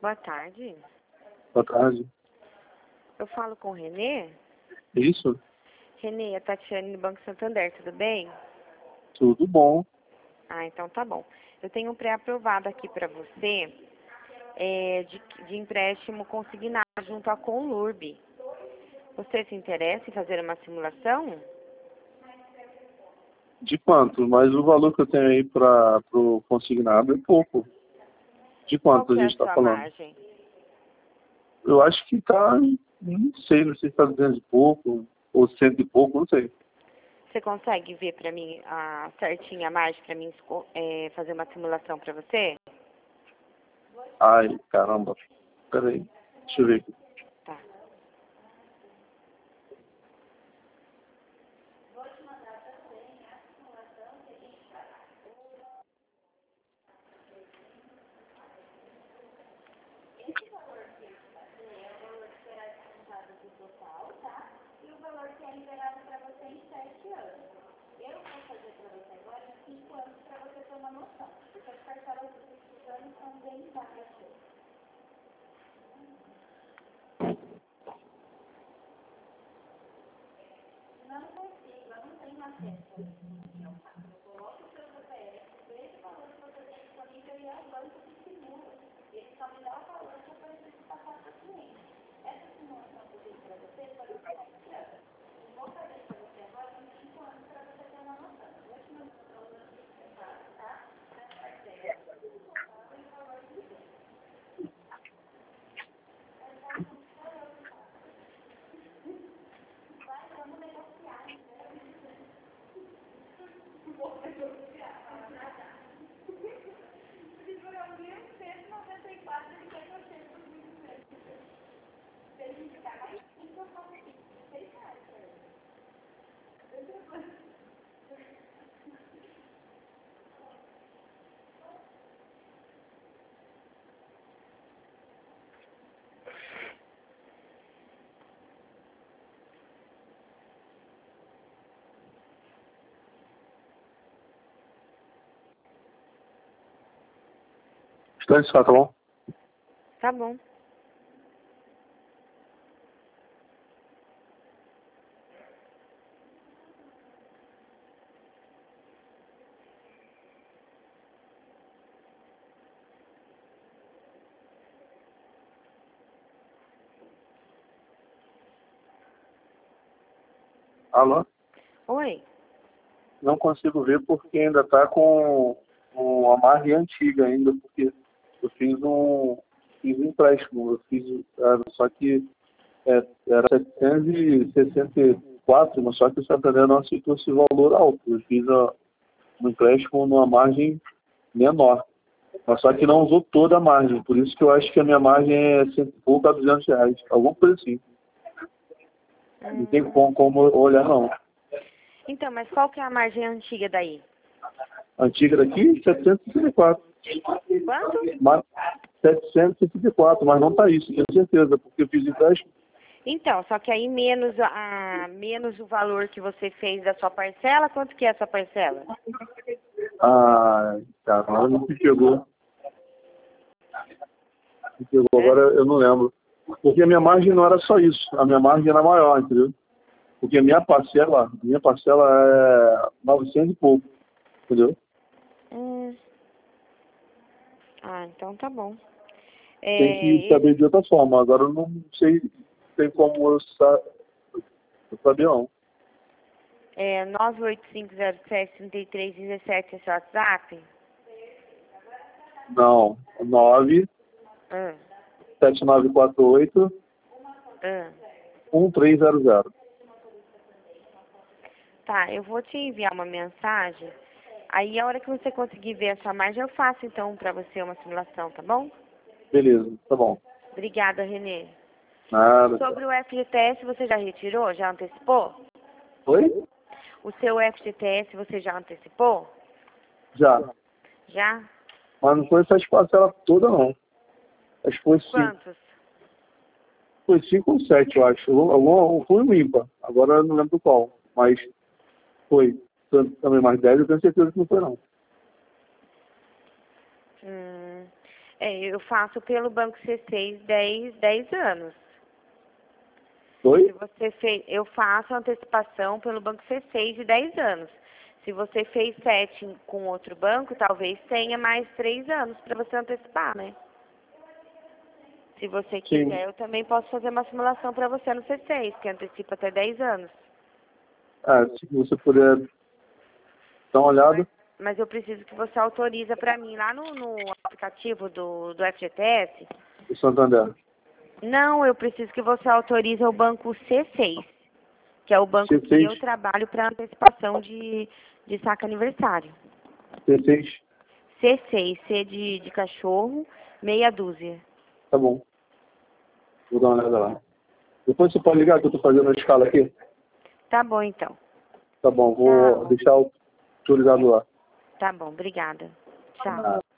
Boa tarde. Boa tarde. Eu falo com o Renê? Isso? Renê, é a Tatiane do Banco Santander, tudo bem? Tudo bom. Ah, então tá bom. Eu tenho um pré-aprovado aqui para você de empréstimo consignado junto à Conlurb. Você se interessa em fazer uma simulação? De quanto? Mas o valor que eu tenho aí para o consignado é pouco. De Qual quanto a que é a gente está sua falando? margem? Eu acho que está, não sei se está 200 e pouco ou 100 e pouco, não sei. Você consegue ver para mim certinha a margem para mim fazer uma simulação para você? Ai, caramba. Peraí, deixa eu ver aqui. Tá. Está isso, tá bom? Tá bom. Alô? Oi. Não consigo ver porque ainda está com a margem antiga ainda, porque eu fiz um empréstimo, só que era 764, mas só que o Santander não aceitou esse valor alto. Eu fiz um empréstimo numa margem menor, mas só que não usou toda a margem, por isso que eu acho que a minha margem é 100 e pouco a R$ 200, alguma coisa assim. Não tem como olhar não. Então, mas qual que é a margem antiga daí? A antiga daqui, 764. Quanto? Mas 764, mas não está isso, tenho certeza, porque eu fiz empréstimo. Então, só que aí menos menos o valor que você fez da sua parcela, quanto que é a sua parcela? Ah, caramba, não me pegou. Me pegou, agora eu não lembro. Porque a minha margem não era só isso, a minha margem era maior, entendeu? Porque a minha parcela é 900 e pouco, entendeu? Ah, então tá bom. Tem que saber de outra forma, agora eu não sei, tem como eu saber não. 98507-3317 é seu WhatsApp? Não, 9 7948 1300. Tá, eu vou te enviar uma mensagem. Aí a hora que você conseguir ver a sua margem, eu faço então pra você uma simulação, tá bom? Beleza, tá bom. Obrigada, Renê. Nada. Sobre o FGTS, você já retirou? Já antecipou? Oi? O seu FGTS você já antecipou? Já. Já? Mas não foi essas parcelas todas, não. Acho que foi 5. Quantos? Foi 5 ou 7, eu acho. Foi um ímpar. Agora eu não lembro qual. Mas foi. Também mais 10, eu tenho certeza que não foi, não. Eu faço pelo Banco C6 10 anos. Oi? Se você fez, eu faço antecipação pelo Banco C6 de 10 anos. Se você fez 7 com outro banco, talvez tenha mais 3 anos para você antecipar, né? Se você quiser, Sim. eu também posso fazer uma simulação para você no C6, que antecipa até 10 anos. Se você puder dar uma olhada. Mas eu preciso que você autoriza para mim lá no aplicativo do FGTS. Do Santander. Não, eu preciso que você autorize o banco C6, que é o banco que C6. eu trabalho para antecipação de saque aniversário. C6. C6, C de cachorro, meia dúzia. Tá bom. Vou dar uma olhada lá. Depois você pode ligar que eu tô fazendo a escala aqui? Tá bom, então. Tá bom, vou deixar autorizado lá. Tá bom, obrigada. Tchau.